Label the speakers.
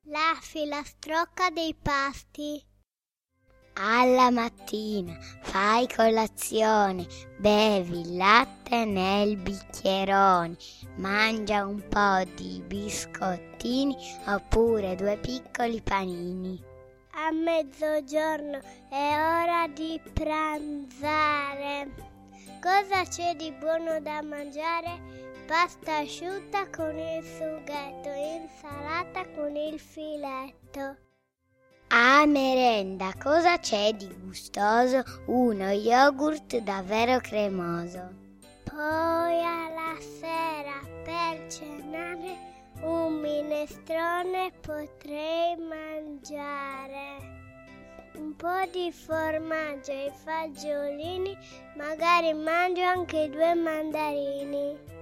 Speaker 1: La filastrocca dei pasti.
Speaker 2: Alla mattina fai colazione, bevi il latte nel bicchierone, mangia un po' di biscottini oppure 2 piccoli panini.
Speaker 1: A mezzogiorno è ora di pranzare. Cosa c'è di buono da mangiare? Pasta asciutta con il sughetto, insalata con il filetto.
Speaker 2: A merenda cosa c'è di gustoso? Uno yogurt davvero cremoso.
Speaker 1: Poi alla sera per cenare un minestrone potrei mangiare. Un po' di formaggio e fagiolini, magari mangio anche 2 mandarini.